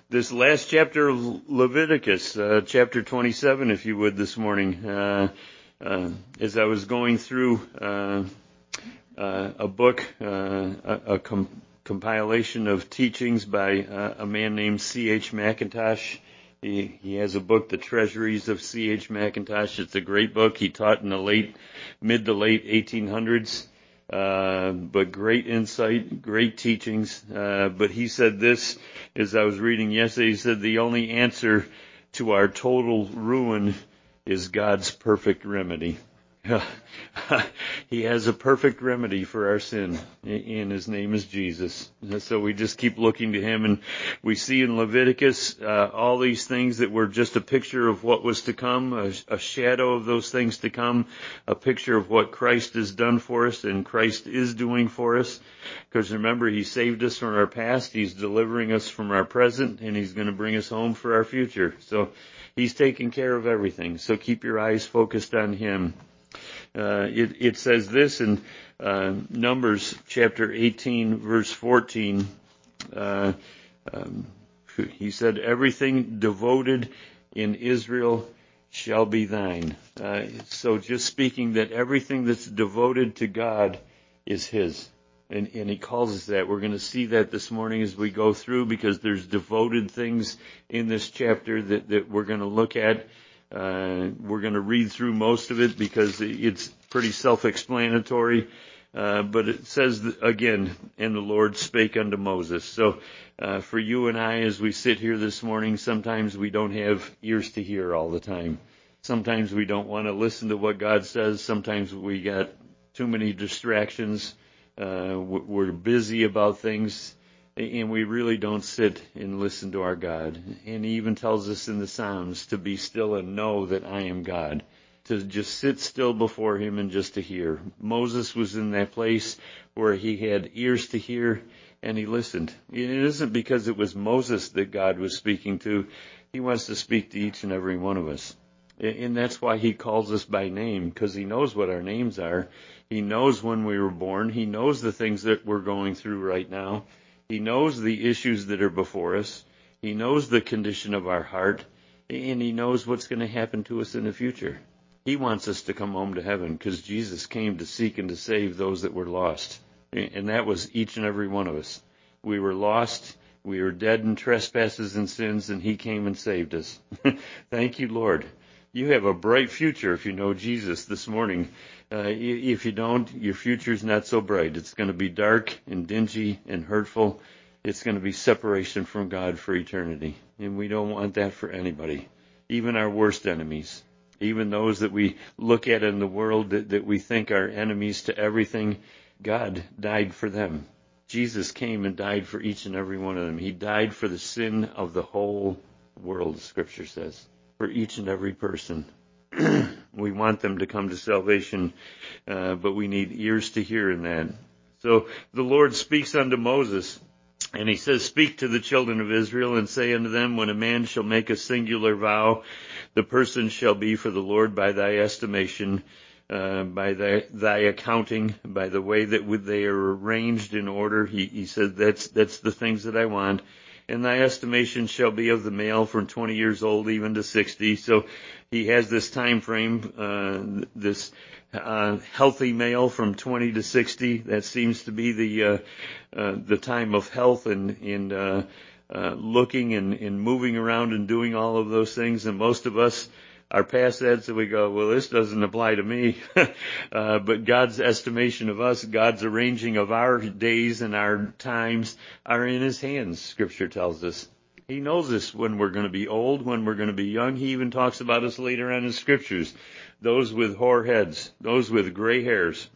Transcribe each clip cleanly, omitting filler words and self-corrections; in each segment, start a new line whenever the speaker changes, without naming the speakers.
this last chapter of Leviticus, chapter 27, if you would, this morning. As I was going through a book, a compilation of teachings by a man named C.H. Mackintosh. He has a book, The Treasuries of C.H. Mackintosh. It's a great book. He taught in the mid to late 1800s. But great insight, great teachings. But he said this, as I was reading yesterday, he said the only answer to our total ruin is God's perfect remedy. He has a perfect remedy for our sin, and His name is Jesus. So we just keep looking to Him, and we see in Leviticus all these things that were just a picture of what was to come, a shadow of those things to come, a picture of what Christ has done for us and Christ is doing for us. Because remember, He saved us from our past, He's delivering us from our present, and He's going to bring us home for our future. So He's taking care of everything. So keep your eyes focused on Him. It says this in Numbers chapter 18, verse 14. He said, everything devoted in Israel shall be thine. So just speaking that everything that's devoted to God is His. And He calls us that. We're going to see that this morning as we go through, because there's devoted things in this chapter that we're going to look at. We're going to read through most of it because it's pretty self-explanatory. But it says again, and the Lord spake unto Moses. So, for you and I, as we sit here this morning, sometimes we don't have ears to hear all the time. Sometimes we don't want to listen to what God says. Sometimes we got too many distractions. We're busy about things. And we really don't sit and listen to our God. And He even tells us in the Psalms to be still and know that I am God. To just sit still before Him and just to hear. Moses was in that place where he had ears to hear and he listened. It isn't because it was Moses that God was speaking to. He wants to speak to each and every one of us. And that's why He calls us by name, because He knows what our names are. He knows when we were born. He knows the things that we're going through right now. He knows the issues that are before us. He knows the condition of our heart, and He knows what's going to happen to us in the future. He wants us to come home to heaven, because Jesus came to seek and to save those that were lost. And that was each and every one of us. We were lost. We were dead in trespasses and sins, and He came and saved us. Thank you, Lord. You have a bright future if you know Jesus this morning. If you don't, your future's not so bright. It's going to be dark and dingy and hurtful. It's going to be separation from God for eternity. And we don't want that for anybody. Even our worst enemies. Even those that we look at in the world that we think are enemies to everything. God died for them. Jesus came and died for each and every one of them. He died for the sin of the whole world, Scripture says. For each and every person. We want them to come to salvation, but we need ears to hear in that. So the Lord speaks unto Moses, and He says, speak to the children of Israel and say unto them, when a man shall make a singular vow, the person shall be for the Lord by thy estimation, by thy accounting, by the way that they are arranged in order. He said, that's the things that I want. And thy estimation shall be of the male from 20 years old even to 60. So He has this time frame, this healthy male from 20 to 60. That seems to be the time of health and looking and moving around and doing all of those things. And most of us are past that, so we go, well, this doesn't apply to me. But God's estimation of us, God's arranging of our days and our times are in His hands, Scripture tells us. He knows us when we're going to be old, when we're going to be young. He even talks about us later on in Scriptures. Those with hoar heads, those with gray hairs.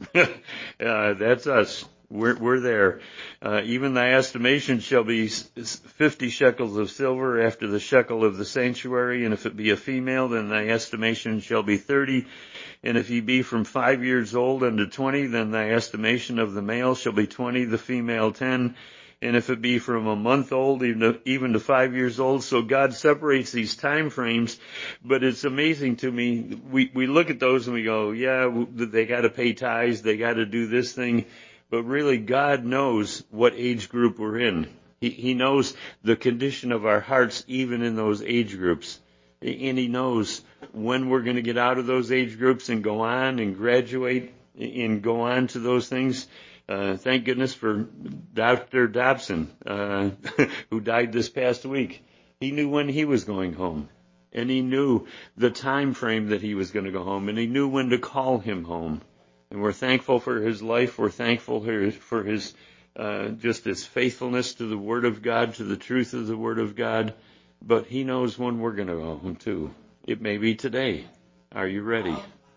That's us. We're there. Even thy estimation shall be 50 shekels of silver after the shekel of the sanctuary. And if it be a female, then thy estimation shall be 30. And if he be from 5 years old unto 20, then thy estimation of the male shall be 20, the female 10. And if it be from a month old, even to 5 years old. So God separates these time frames. But it's amazing to me. We look at those and we go, yeah, they got to pay tithes. They got to do this thing. But really, God knows what age group we're in. He knows the condition of our hearts even in those age groups. And He knows when we're going to get out of those age groups and go on and graduate and go on to those things. Thank goodness for Dr. Dobson, who died this past week. He knew when he was going home. And he knew the time frame that he was going to go home. And he knew when to call him home. And we're thankful for his life. We're thankful for his just his faithfulness to the Word of God, to the truth of the Word of God. But He knows when we're going to go home too. It may be today. Are you ready?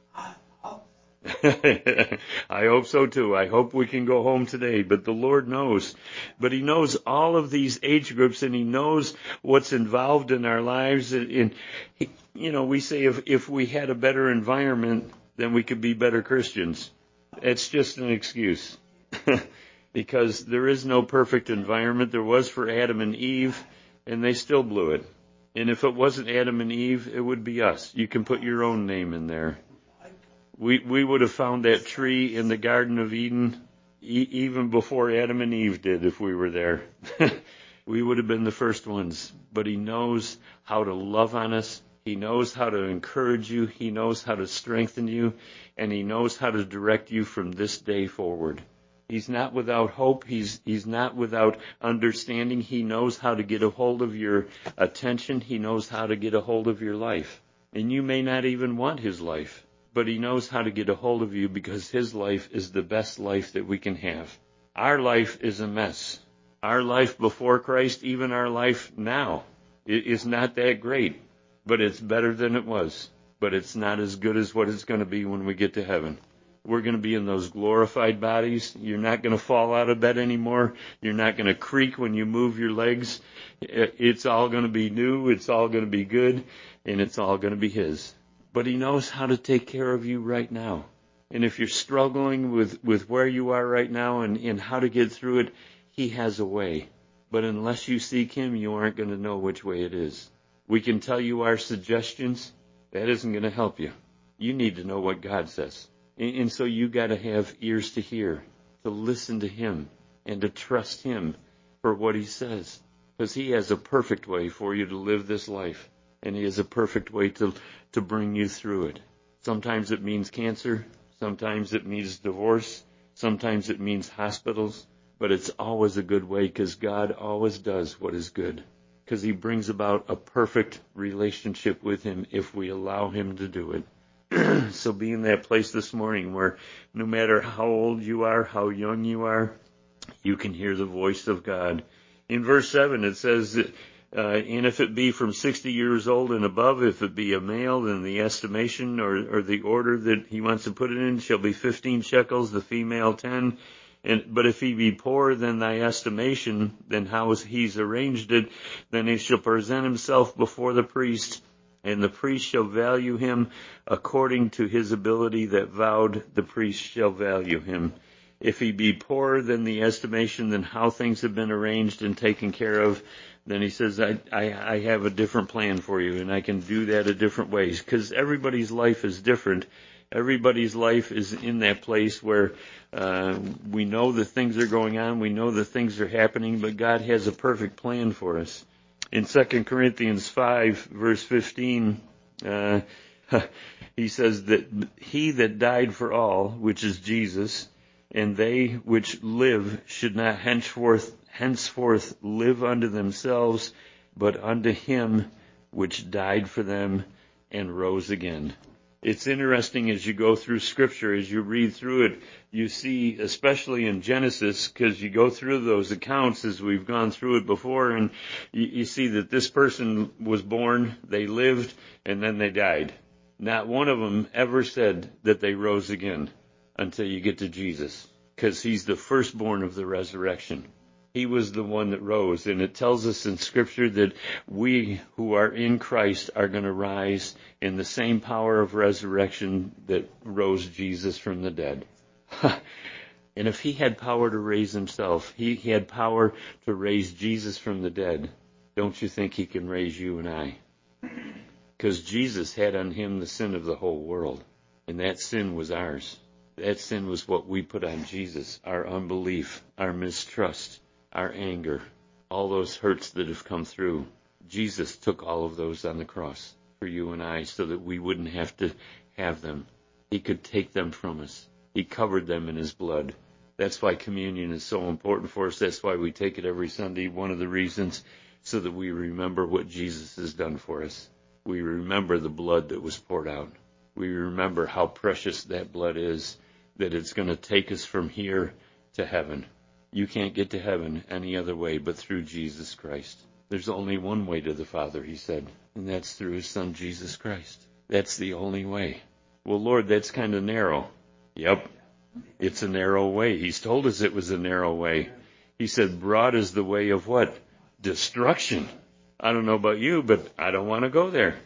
I hope so too. I hope we can go home today, but the Lord knows. But He knows all of these age groups, and He knows what's involved in our lives. And we say if we had a better environment, then we could be better Christians. It's just an excuse. Because there is no perfect environment. There was for Adam and Eve, and they still blew it. And if it wasn't Adam and Eve, it would be us. You can put your own name in there. We would have found that tree in the Garden of Eden even before Adam and Eve did if we were there. We would have been the first ones. But He knows how to love on us. He knows how to encourage you. He knows how to strengthen you. And He knows how to direct you from this day forward. He's not without hope. He's not without understanding. He knows how to get a hold of your attention. He knows how to get a hold of your life. And you may not even want His life. But He knows how to get a hold of you because His life is the best life that we can have. Our life is a mess. Our life before Christ, even our life now, is not that great. But it's better than it was. But it's not as good as what it's going to be when we get to heaven. We're going to be in those glorified bodies. You're not going to fall out of bed anymore. You're not going to creak when you move your legs. It's all going to be new. It's all going to be good. And it's all going to be His. But He knows how to take care of you right now. And if you're struggling with where you are right now and how to get through it, He has a way. But unless you seek Him, you aren't going to know which way it is. We can tell you our suggestions. That isn't going to help you. You need to know what God says. And so you got to have ears to hear, to listen to Him, and to trust Him for what He says. Because He has a perfect way for you to live this life. And He has a perfect way to bring you through it. Sometimes it means cancer. Sometimes it means divorce. Sometimes it means hospitals. But it's always a good way because God always does what is good. Because He brings about a perfect relationship with Him if we allow Him to do it. So be in that place this morning where no matter how old you are, how young you are, you can hear the voice of God. In verse 7 it says, and if it be from 60 years old and above, if it be a male, then the estimation or the order that he wants to put it in shall be 15 shekels, the female 10. But if he be poor, then thy estimation, then how he's arranged it, then he shall present himself before the priest, and the priest shall value him according to his ability that vowed, the priest shall value him. If he be poor, then the estimation, then how things have been arranged and taken care of, then he says, I have a different plan for you, and I can do that a different ways. Because everybody's life is different. Everybody's life is in that place where we know that things are going on, we know that things are happening, but God has a perfect plan for us. In 2 Corinthians 5, verse 15, he says that He that died for all, which is Jesus, and they which live should not henceforth live unto themselves, but unto Him which died for them and rose again. It's interesting as you go through Scripture, as you read through it, you see, especially in Genesis, because you go through those accounts as we've gone through it before, and you see that this person was born, they lived, and then they died. Not one of them ever said that they rose again until you get to Jesus, because He's the firstborn of the resurrection. He was the one that rose, and it tells us in Scripture that we who are in Christ are going to rise in the same power of resurrection that rose Jesus from the dead. And if He had power to raise Himself, He had power to raise Jesus from the dead, don't you think He can raise you and I? Because Jesus had on Him the sin of the whole world, and that sin was ours. That sin was what we put on Jesus, our unbelief, our mistrust, our anger. all those hurts that have come through. Jesus took all of those on the cross for you and I so that we wouldn't have to have them. He could take them from us. He covered them in his blood. That's why communion is so important for us. That's why we take it every Sunday. One of the reasons, so that we remember what Jesus has done for us. We remember the blood that was poured out. We remember how precious that blood is, that it's going to take us from here to heaven. You can't get to heaven any other way but through Jesus Christ. There's only one way to the Father, he said, and that's through his Son, Jesus Christ. That's the only way. Well, Lord, that's kind of narrow. Yep, it's a narrow way. He's told us it was a narrow way. He said, broad is the way of what? Destruction. I don't know about you, but I don't want to go there.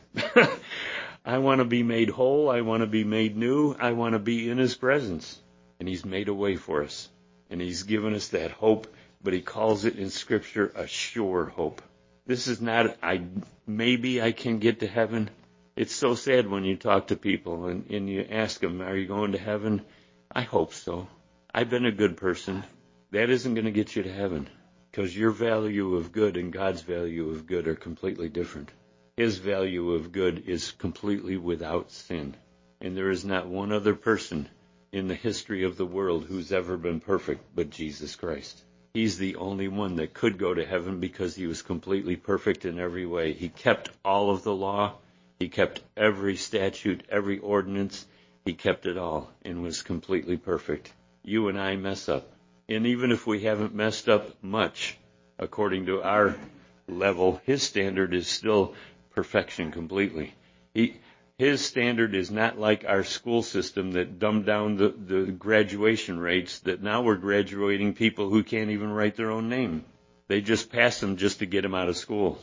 I want to be made whole. I want to be made new. I want to be in his presence. And he's made a way for us. And he's given us that hope, but he calls it in Scripture a sure hope. This is not, maybe I can get to heaven. It's so sad when you talk to people and you ask them, are you going to heaven? I hope so. I've been a good person. That isn't going to get you to heaven, because your value of good and God's value of good are completely different. His value of good is completely without sin. And there is not one other person in the history of the world who's ever been perfect but Jesus Christ. He's the only one that could go to heaven because he was completely perfect in every way. He kept all of the law. He kept every statute, every ordinance. He kept it all and was completely perfect. You and I mess up. And even if we haven't messed up much, according to our level, his standard is still perfection completely. His standard is not like our school system that dumbed down the graduation rates, that now we're graduating people who can't even write their own name. They just pass them just to get them out of school.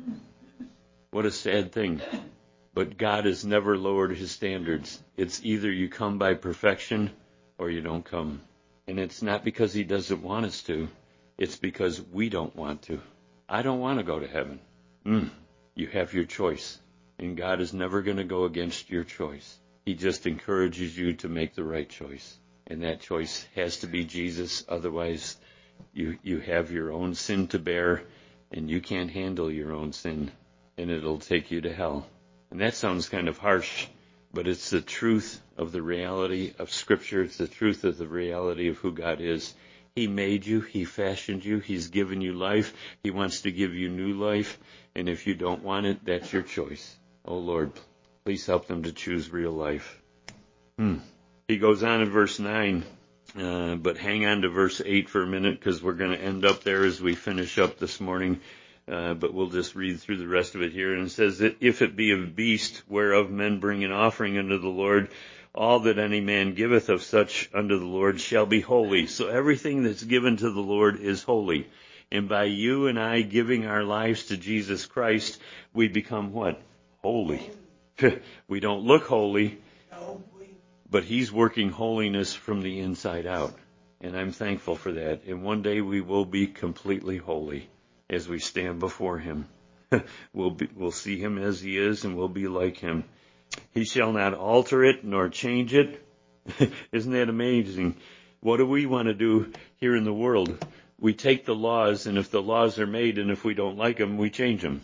What a sad thing. But God has never lowered his standards. It's either you come by perfection or you don't come. And it's not because he doesn't want us to. It's because we don't want to. I don't want to go to heaven. You have your choice. And God is never going to go against your choice. He just encourages you to make the right choice. And that choice has to be Jesus. Otherwise, you have your own sin to bear, and you can't handle your own sin, and it'll take you to hell. And that sounds kind of harsh, but it's the truth of the reality of Scripture. It's the truth of the reality of who God is. He made you. He fashioned you. He's given you life. He wants to give you new life. And if you don't want it, that's your choice. Oh, Lord, please help them to choose real life. He goes on in verse 9, but hang on to verse 8 for a minute, because we're going to end up there as we finish up this morning. But we'll just read through the rest of it here. And it says that if it be a beast whereof men bring an offering unto the Lord, all that any man giveth of such unto the Lord shall be holy. So everything that's given to the Lord is holy. And by you and I giving our lives to Jesus Christ, we become what? Holy. We don't look holy, but he's working holiness from the inside out. And I'm thankful for that. And one day we will be completely holy as we stand before him. We'll see him as he is, and we'll be like him. He shall not alter it nor change it. Isn't that amazing? What do we want to do here in the world? We take the laws, and if the laws are made and if we don't like them, we change them.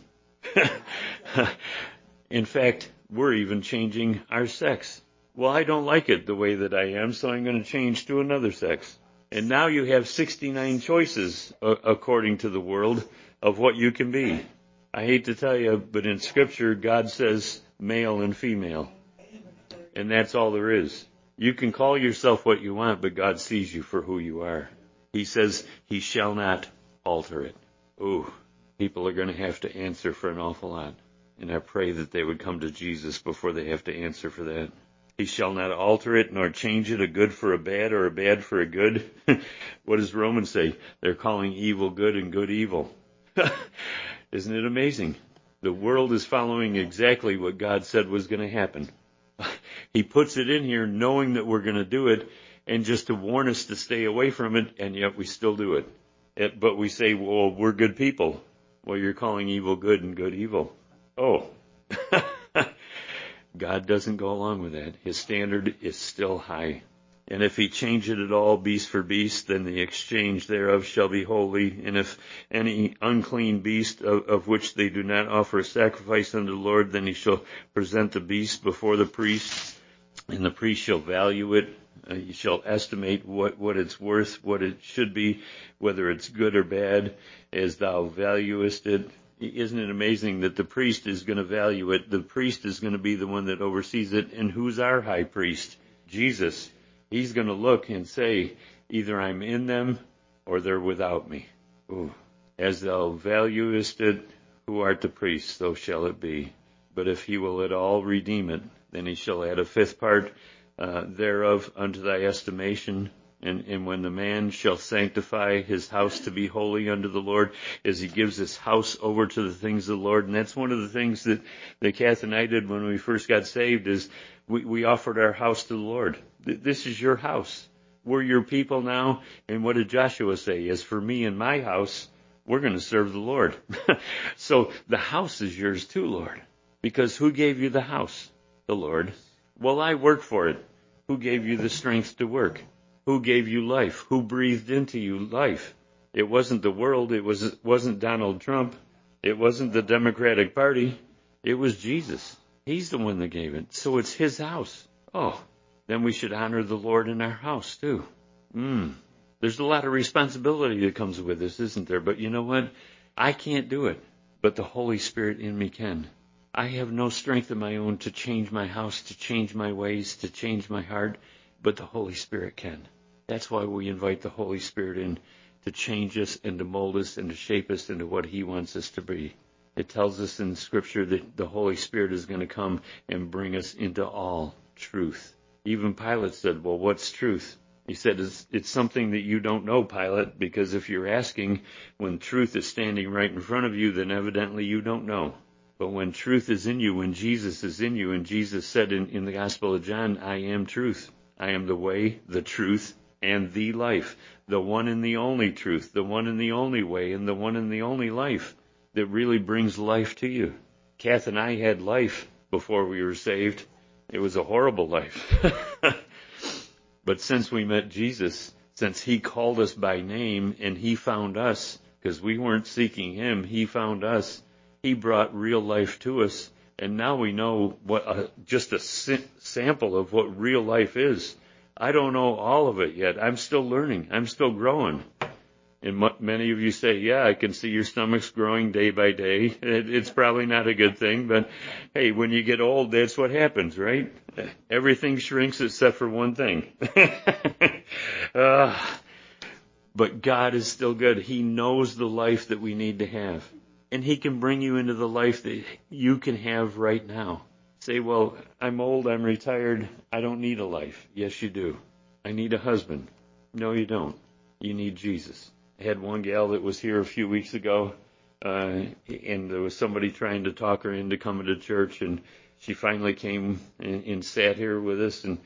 In fact, we're even changing our sex. Well, I don't like it the way that I am, so I'm going to change to another sex. And now you have 69 choices, according to the world, of what you can be. I hate to tell you, but in Scripture, God says male and female. And that's all there is. You can call yourself what you want, but God sees you for who you are. He says he shall not alter it. Ooh, people are going to have to answer for an awful lot. And I pray that they would come to Jesus before they have to answer for that. He shall not alter it nor change it, a good for a bad or a bad for a good. What does Romans say? They're calling evil good and good evil. Isn't it amazing? The world is following exactly what God said was going to happen. He puts it in here knowing that we're going to do it, and just to warn us to stay away from it, and yet we still do it. But we say, well, we're good people. Well, you're calling evil good and good evil. Oh, God doesn't go along with that. His standard is still high. And if he change it at all, beast for beast, then the exchange thereof shall be holy. And if any unclean beast of which they do not offer a sacrifice unto the Lord, then he shall present the beast before the priest, and the priest shall value it. You shall estimate what it's worth, what it should be, whether it's good or bad, as thou valuest it. Isn't it amazing that the priest is going to value it? The priest is going to be the one that oversees it. And who's our high priest? Jesus. He's going to look and say, either I'm in them or they're without me. Ooh. As thou valuest it, who art the priest, so shall it be. But if he will at all redeem it, then he shall add a fifth part thereof unto thy estimation. And when the man shall sanctify his house to be holy unto the Lord, as he gives his house over to the things of the Lord. And that's one of the things that Kath and I did when we first got saved, is we offered our house to the Lord. This is your house. We're your people now. And what did Joshua say? As for me and my house, we're going to serve the Lord. So the house is yours too, Lord. Because who gave you the house? The Lord. Well, I work for it. Who gave you the strength to work? Who gave you life? Who breathed into you life? It wasn't the world. It wasn't Donald Trump. It wasn't the Democratic Party. It was Jesus. He's the one that gave it. So it's his house. Oh, then we should honor the Lord in our house too. There's a lot of responsibility that comes with this, isn't there? But you know what? I can't do it, but the Holy Spirit in me can. I have no strength of my own to change my house, to change my ways, to change my heart, but the Holy Spirit can. That's why we invite the Holy Spirit in to change us and to mold us and to shape us into what he wants us to be. It tells us in Scripture that the Holy Spirit is going to come and bring us into all truth. Even Pilate said, well, what's truth? He said, it's something that you don't know, Pilate, because if you're asking when truth is standing right in front of you, then evidently you don't know. But when truth is in you, when Jesus is in you, and Jesus said in the Gospel of John, I am truth. I am the way, the truth, and the life, the one and the only truth, the one and the only way, and the one and the only life that really brings life to you. Kath and I had life before we were saved. It was a horrible life. But since we met Jesus, since he called us by name and he found us, because we weren't seeking him, he found us. He brought real life to us. And now we know just a sample of what real life is. I don't know all of it yet. I'm still learning. I'm still growing. And many of you say, yeah, I can see your stomach's growing day by day. It's probably not a good thing, but hey, when you get old, that's what happens, right? Everything shrinks except for one thing. But God is still good. He knows the life that we need to have. And he can bring you into the life that you can have right now. Say, well, I'm old, I'm retired, I don't need a life. Yes, you do. I need a husband. No, you don't. You need Jesus. I had one gal that was here a few weeks ago, and there was somebody trying to talk her into coming to church, and she finally came and sat here with us, and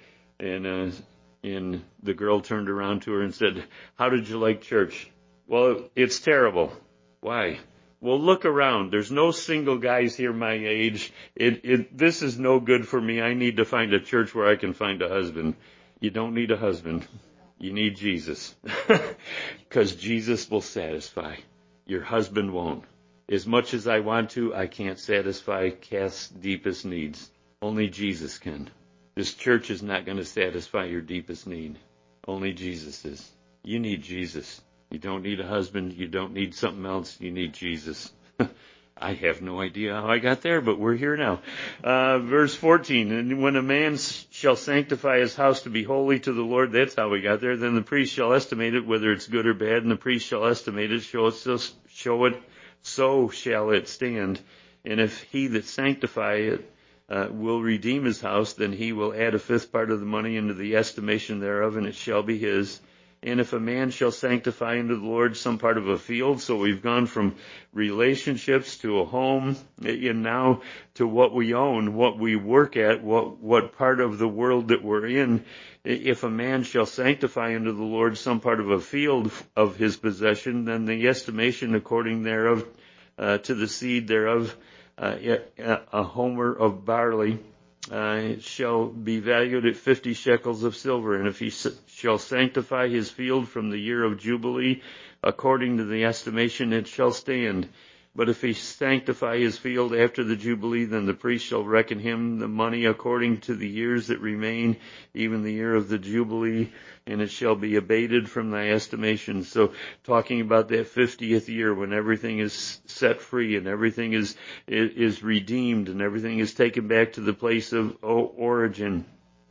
the girl turned around to her and said, how did you like church? Well, it's terrible. Why? Well, look around. There's no single guys here my age. This is no good for me. I need to find a church where I can find a husband. You don't need a husband. You need Jesus. Because Jesus will satisfy. Your husband won't. As much as I want to, I can't satisfy Kath's deepest needs. Only Jesus can. This church is not going to satisfy your deepest need. Only Jesus is. You need Jesus. You don't need a husband. You don't need something else. You need Jesus. I have no idea how I got there, but we're here now. Verse 14, and when a man shall sanctify his house to be holy to the Lord, that's how we got there, then the priest shall estimate it, whether it's good or bad, and the priest shall estimate it, show it, so shall it stand. And if he that sanctify it will redeem his house, then he will add a fifth part of the money into the estimation thereof, and it shall be his. And if a man shall sanctify unto the Lord some part of a field, so we've gone from relationships to a home, and now to what we own, what we work at, what part of the world that we're in. If a man shall sanctify unto the Lord some part of a field of his possession, then the estimation according thereof to the seed thereof, a homer of barley, it shall be valued at 50 shekels of silver. And if he shall sanctify his field from the year of Jubilee, according to the estimation, it shall stand. But if he sanctify his field after the Jubilee, then the priest shall reckon him the money according to the years that remain, even the year of the Jubilee, and it shall be abated from thy estimation. So talking about that 50th year when everything is set free and everything is redeemed and everything is taken back to the place of origin.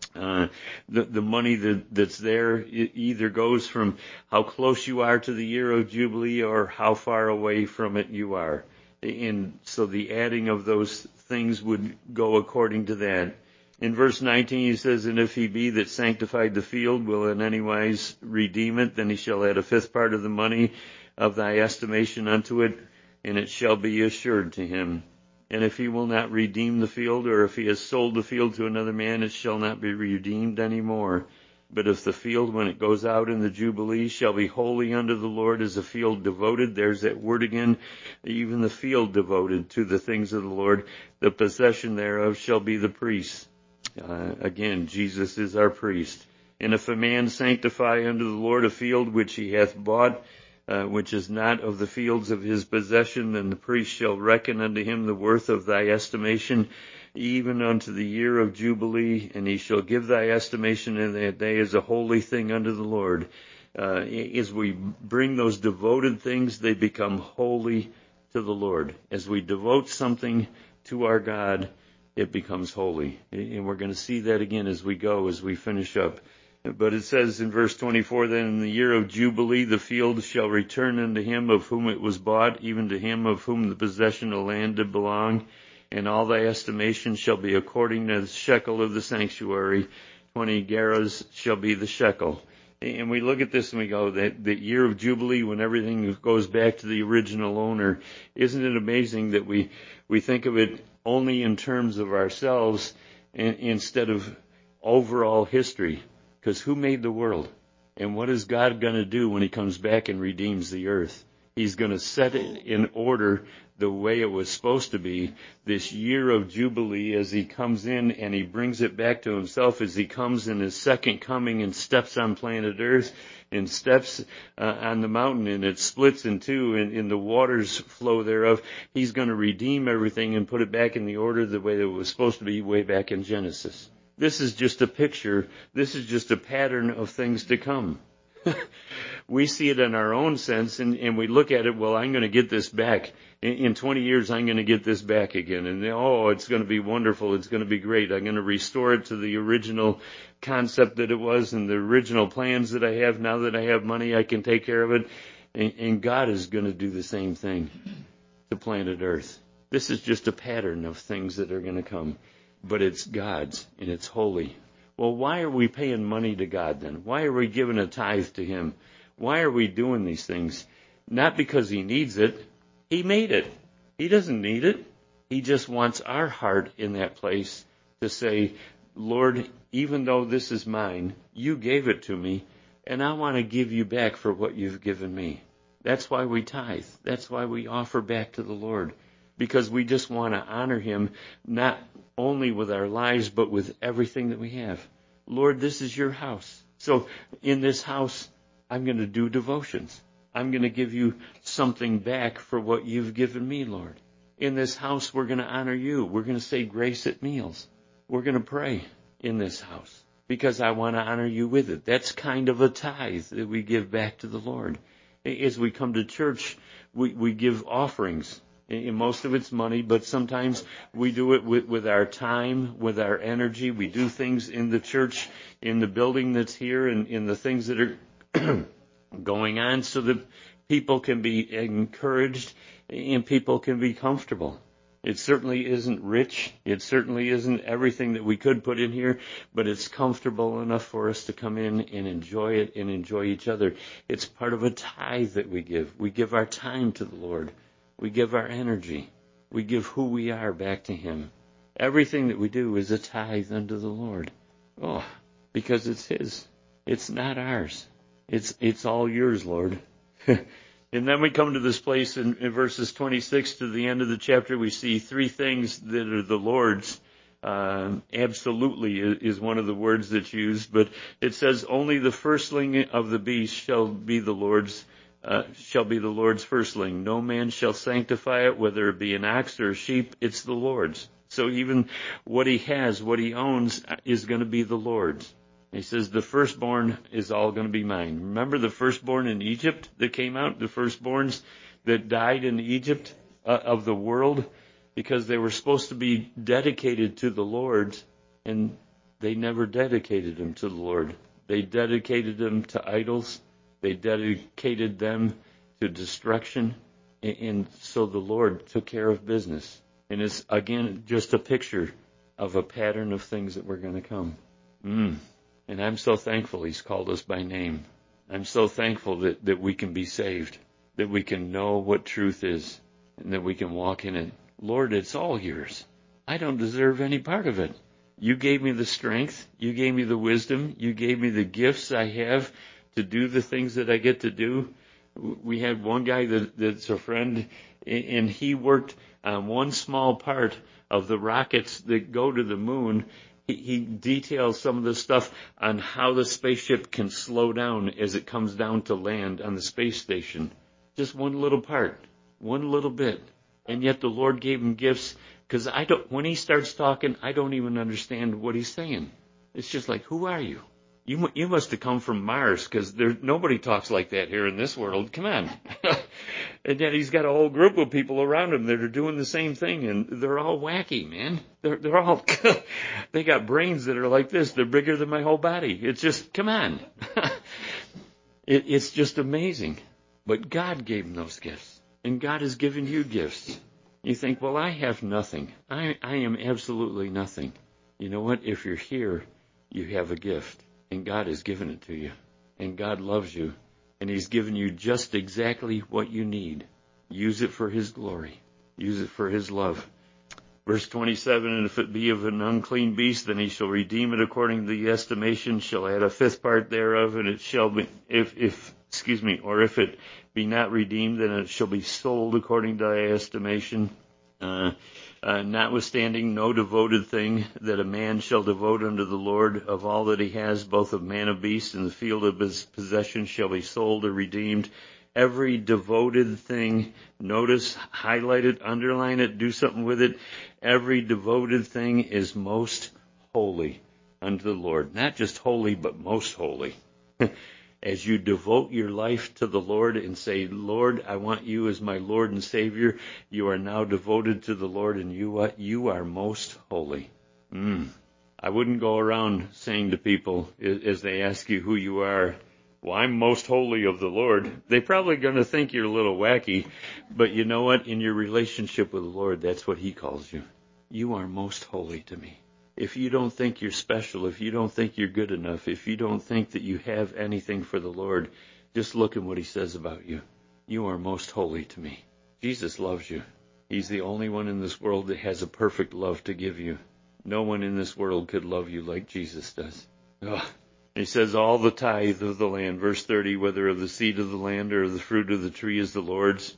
The money that's there either goes from how close you are to the year of Jubilee or how far away from it you are. And so the adding of those things would go according to that. In verse 19 he says, and if he be that sanctified the field will in any wise redeem it, then he shall add a fifth part of the money of thy estimation unto it, and it shall be assured to him. And if he will not redeem the field, or if he has sold the field to another man, it shall not be redeemed any more. But if the field, when it goes out in the Jubilee, shall be holy unto the Lord as a field devoted, there's that word again, even the field devoted to the things of the Lord, the possession thereof shall be the priest. Again, Jesus is our priest. And if a man sanctify unto the Lord a field which he hath bought, which is not of the fields of his possession, then the priest shall reckon unto him the worth of thy estimation, even unto the year of Jubilee, and he shall give thy estimation in that day as a holy thing unto the Lord. As we bring those devoted things, they become holy to the Lord. As we devote something to our God, it becomes holy. And we're going to see that again as we go, as we finish up. But it says in verse 24, then in the year of Jubilee the field shall return unto him of whom it was bought, even to him of whom the possession of land did belong, and all thy estimation shall be according to the shekel of the sanctuary. 20 gerahs shall be the shekel. And we look at this and we go, that the year of Jubilee, when everything goes back to the original owner, isn't it amazing that we think of it only in terms of ourselves instead of overall history? Because who made the world? And what is God going to do when he comes back and redeems the earth? He's going to set it in order the way it was supposed to be. This year of Jubilee, as he comes in and he brings it back to himself, as he comes in his second coming and steps on planet earth and steps on the mountain and it splits in two and the waters flow thereof, he's going to redeem everything and put it back in the order the way that it was supposed to be way back in Genesis. This is just a picture. This is just a pattern of things to come. We see it in our own sense, and we look at it, well, I'm going to get this back. In 20 years, I'm going to get this back again. And, it's going to be wonderful. It's going to be great. I'm going to restore it to the original concept that it was and the original plans that I have. Now that I have money, I can take care of it. And God is going to do the same thing to planet Earth. This is just a pattern of things that are going to come. But it's God's, and it's holy. Well, why are we paying money to God then? Why are we giving a tithe to him? Why are we doing these things? Not because he needs it. He made it. He doesn't need it. He just wants our heart in that place to say, Lord, even though this is mine, you gave it to me, and I want to give you back for what you've given me. That's why we tithe. That's why we offer back to the Lord. Because we just want to honor him, not only with our lives, but with everything that we have. Lord, this is your house. So in this house, I'm going to do devotions. I'm going to give you something back for what you've given me, Lord. In this house, we're going to honor you. We're going to say grace at meals. We're going to pray in this house because I want to honor you with it. That's kind of a tithe that we give back to the Lord. As we come to church, we give offerings. And most of it's money, but sometimes we do it with our time, with our energy. We do things in the church, in the building that's here, and in the things that are going on so that people can be encouraged and people can be comfortable. It certainly isn't rich. It certainly isn't everything that we could put in here, but it's comfortable enough for us to come in and enjoy it and enjoy each other. It's part of a tithe that we give. We give our time to the Lord. We give our energy. We give who we are back to him. Everything that we do is a tithe unto the Lord. Because it's his. It's not ours. It's all yours, Lord. And then we come to this place in verses 26 to the end of the chapter. We see three things that are the Lord's. Absolutely is one of the words that's used, but it says only the firstling of the beast shall be the Lord's firstling. No man shall sanctify it, whether it be an ox or a sheep, it's the Lord's. So even what he has, what he owns, is going to be the Lord's. He says the firstborn is all going to be mine. Remember the firstborn in Egypt that came out? The firstborns that died in Egypt of the world? Because they were supposed to be dedicated to the Lord, and they never dedicated them to the Lord. They dedicated them to idols. They dedicated them to destruction. And so the Lord took care of business. And it's, again, just a picture of a pattern of things that were going to come. And I'm so thankful he's called us by name. I'm so thankful that we can be saved, that we can know what truth is, and that we can walk in it. Lord, it's all yours. I don't deserve any part of it. You gave me the strength. You gave me the wisdom. You gave me the gifts I have to do the things that I get to do. We had one guy that's a friend, and he worked on one small part of the rockets that go to the moon. He details some of the stuff on how the spaceship can slow down as it comes down to land on the space station. Just one little part, one little bit. And yet the Lord gave him gifts, because when he starts talking, I don't even understand what he's saying. It's just like, who are you? You must have come from Mars, because nobody talks like that here in this world. Come on. And yet he's got a whole group of people around him that are doing the same thing, and they're all wacky, man. They're all, they got brains that are like this. They're bigger than my whole body. It's just, come on. It's just amazing. But God gave him those gifts. And God has given you gifts. You think, well, I have nothing. I am absolutely nothing. You know what? If you're here, you have a gift. And God has given it to you. And God loves you. And he's given you just exactly what you need. Use it for his glory. Use it for his love. Verse 27, and if it be of an unclean beast, then he shall redeem it according to the estimation, shall add a fifth part thereof, and it shall be, if it be not redeemed, then it shall be sold according to thy estimation. Notwithstanding, no devoted thing that a man shall devote unto the Lord of all that he has, both of man and beast, in the field of his possession, shall be sold or redeemed. Every devoted thing, notice, highlight it, underline it, do something with it. Every devoted thing is most holy unto the Lord. Not just holy, but most holy. As you devote your life to the Lord and say, Lord, I want you as my Lord and Savior, you are now devoted to the Lord, and you are most holy. I wouldn't go around saying to people as they ask you who you are, well, I'm most holy of the Lord. They're probably going to think you're a little wacky, but you know what? In your relationship with the Lord, that's what he calls you. You are most holy to me. If you don't think you're special, if you don't think you're good enough, if you don't think that you have anything for the Lord, just look at what he says about you. You are most holy to me. Jesus loves you. He's the only one in this world that has a perfect love to give you. No one in this world could love you like Jesus does. He says, all the tithe of the land, verse 30, whether of the seed of the land or of the fruit of the tree is the Lord's,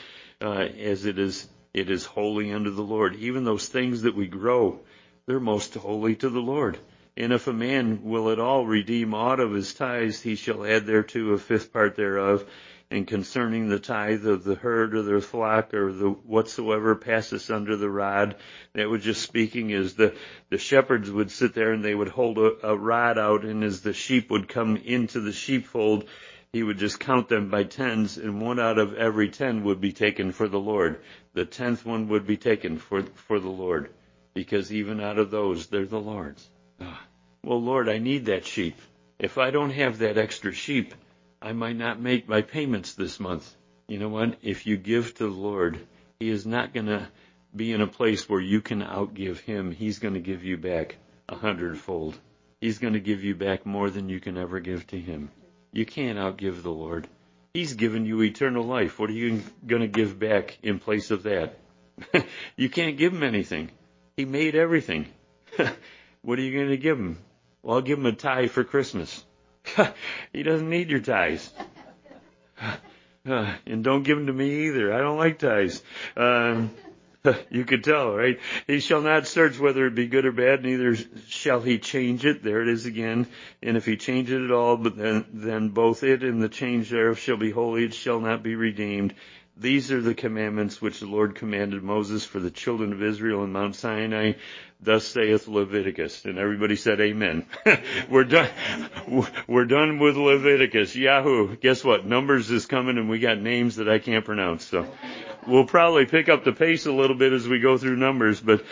as it is holy unto the Lord. Even those things that we grow, they're most holy to the Lord. And if a man will at all redeem aught of his tithes, he shall add thereto a fifth part thereof. And concerning the tithe of the herd or the flock or the whatsoever passeth under the rod, that was just speaking as the shepherds would sit there and they would hold a rod out, and as the sheep would come into the sheepfold, he would just count them by tens, and 1 out of every 10 would be taken for the Lord. The 10th one would be taken for the Lord, because even out of those, they're the Lord's. Well, Lord, I need that sheep. If I don't have that extra sheep, I might not make my payments this month. You know what? If you give to the Lord, he is not going to be in a place where you can outgive him. He's going to give you back 100-fold. He's going to give you back more than you can ever give to him. You can't outgive the Lord. He's given you eternal life. What are you going to give back in place of that? You can't give him anything. He made everything. What are you going to give him? Well, I'll give him a tithe for Christmas. He doesn't need your tithes. And don't give them to me either. I don't like tithes. You could tell, right? He shall not search whether it be good or bad, neither shall he change it. There it is again. And if he change it at all, but then both it and the change thereof shall be holy, it shall not be redeemed. These are the commandments which the Lord commanded Moses for the children of Israel in Mount Sinai. Thus saith Leviticus. And everybody said amen. We're done. We're done with Leviticus. Yahoo. Guess what? Numbers is coming and we got names that I can't pronounce. So we'll probably pick up the pace a little bit as we go through Numbers, but,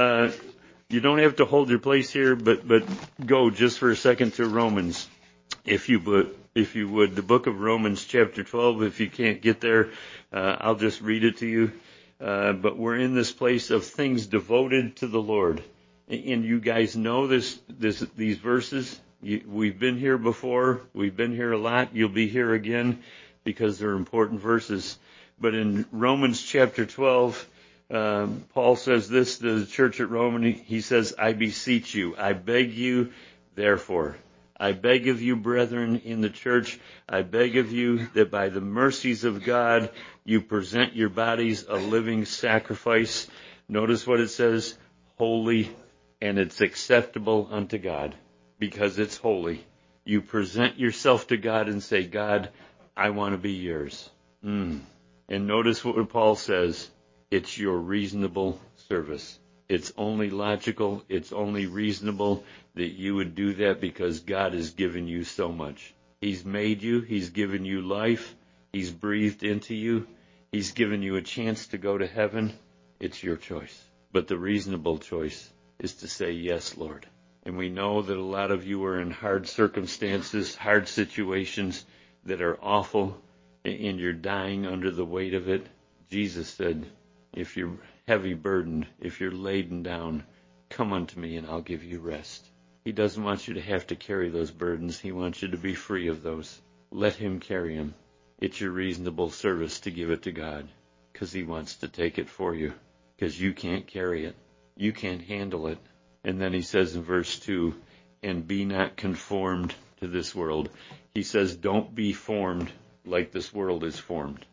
you don't have to hold your place here, but go just for a second to Romans. If you would, the book of Romans chapter 12, if you can't get there, I'll just read it to you. But we're in this place of things devoted to the Lord. And you guys know these verses. We've been here before. We've been here a lot. You'll be here again because they're important verses. But in Romans chapter 12, Paul says this to the church at Rome. He says, I beseech you, I beg you, therefore. I beg of you, brethren, in the church, I beg of you that by the mercies of God, you present your bodies a living sacrifice. Notice what it says, holy, and it's acceptable unto God, because it's holy. You present yourself to God and say, God, I want to be yours. And notice what Paul says, it's your reasonable service. It's only logical, it's only reasonable that you would do that because God has given you so much. He's made you, He's given you life, He's breathed into you, He's given you a chance to go to heaven. It's your choice. But the reasonable choice is to say, yes, Lord. And we know that a lot of you are in hard circumstances, hard situations that are awful, and you're dying under the weight of it. Jesus said, if you're heavy burdened, if you're laden down, come unto me and I'll give you rest. He doesn't want you to have to carry those burdens. He wants you to be free of those. Let Him carry them. It's your reasonable service to give it to God because He wants to take it for you because you can't carry it. You can't handle it. And then He says in verse 2, and be not conformed to this world. He says, don't be formed like this world is formed.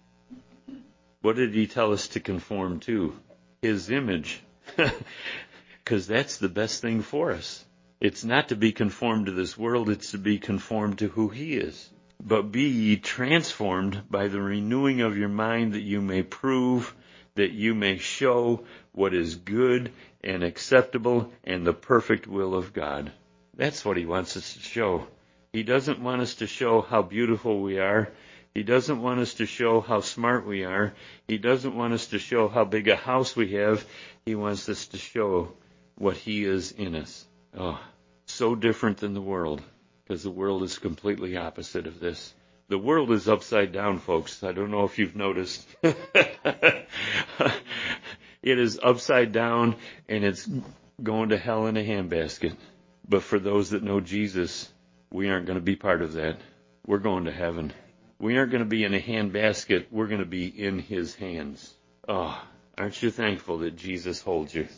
What did He tell us to conform to? His image. Because that's the best thing for us. It's not to be conformed to this world, it's to be conformed to who He is. But be ye transformed by the renewing of your mind, that you may prove, that you may show what is good and acceptable and the perfect will of God. That's what He wants us to show. He doesn't want us to show how beautiful we are. He doesn't want us to show how smart we are. He doesn't want us to show how big a house we have. He wants us to show what He is in us. Oh, so different than the world, because the world is completely opposite of this. The world is upside down, folks. I don't know if you've noticed. It is upside down, and it's going to hell in a handbasket. But for those that know Jesus, we aren't going to be part of that. We're going to heaven. We aren't going to be in a handbasket. We're going to be in His hands. Oh, aren't you thankful that Jesus holds you?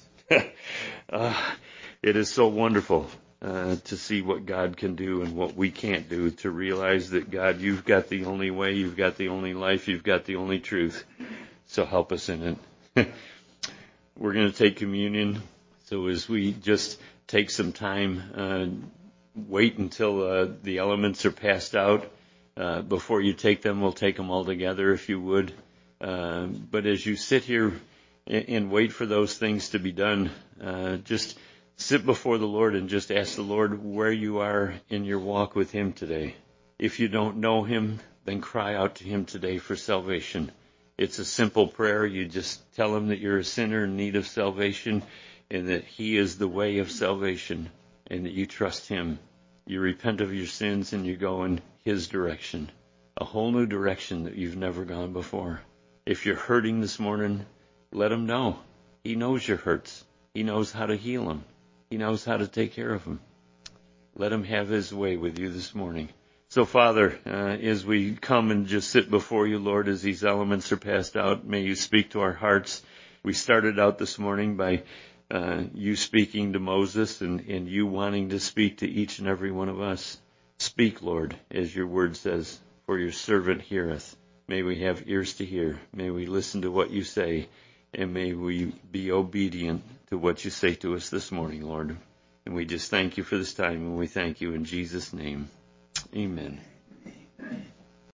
It is so wonderful to see what God can do and what we can't do, to realize that, God, You've got the only way, You've got the only life, You've got the only truth. So help us in it. We're going to take communion. So as we just take some time, wait until the elements are passed out. Before you take them, we'll take them all together if you would. But as you sit here and wait for those things to be done, just sit before the Lord and just ask the Lord where you are in your walk with Him today. If you don't know Him, then cry out to Him today for salvation. It's a simple prayer. You just tell Him that you're a sinner in need of salvation and that He is the way of salvation and that you trust Him. You repent of your sins and you go in His direction, a whole new direction that you've never gone before. If you're hurting this morning, let Him know. He knows your hurts. He knows how to heal them. He knows how to take care of them. Let Him have His way with you this morning. So, Father, as we come and just sit before You, Lord, as these elements are passed out, may You speak to our hearts. We started out this morning by You speaking to Moses and You wanting to speak to each and every one of us. Speak, Lord, as Your word says, for Your servant heareth. May we have ears to hear. May we listen to what You say. And may we be obedient to what you say to us this morning, Lord. And we just thank you for this time, and we thank you in Jesus' name. Amen.